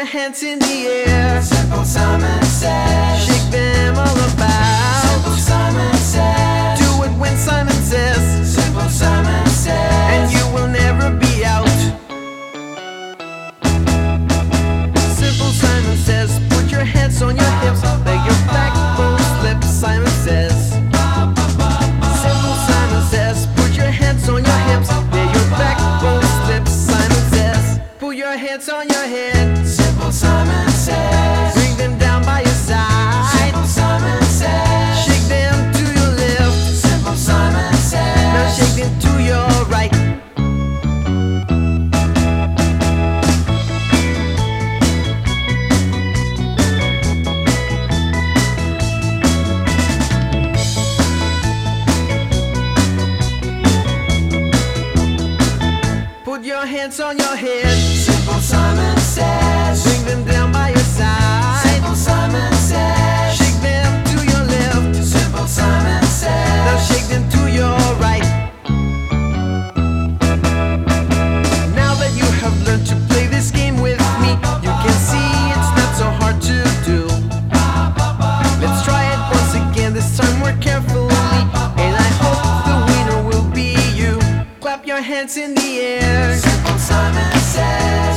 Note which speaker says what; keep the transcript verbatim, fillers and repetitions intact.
Speaker 1: your hands in the air.
Speaker 2: Simple Simon says.
Speaker 1: Shake them all about.
Speaker 2: Simple Simon says.
Speaker 1: Do it when Simon says.
Speaker 2: Simple Simon says.
Speaker 1: And you will never be out. Simple Simon says. Put your hands on your hips. Let your backbone slip. Simon says. Simple Simon says. Put your hands on your hips. Let your backbone slip. Simon says. Put your hands on your head.
Speaker 2: Simple Simon says.
Speaker 1: Bring them down by your side.
Speaker 2: Simple Simon says.
Speaker 1: Shake them to your left.
Speaker 2: Simple Simon says.
Speaker 1: Now shake them to your right. Put your hands on your head.
Speaker 2: Simple Simon says.
Speaker 1: Bring them down by your side.
Speaker 2: Simple Simon says.
Speaker 1: Shake them to your left.
Speaker 2: Simple Simon says.
Speaker 1: Now shake them to your right. Now that you have learned to play this game with me, you can see it's not so hard to do. Let's try it once again, this time more carefully, and I hope the winner will be you. Clap your hands in the air.
Speaker 2: Simple Simon says.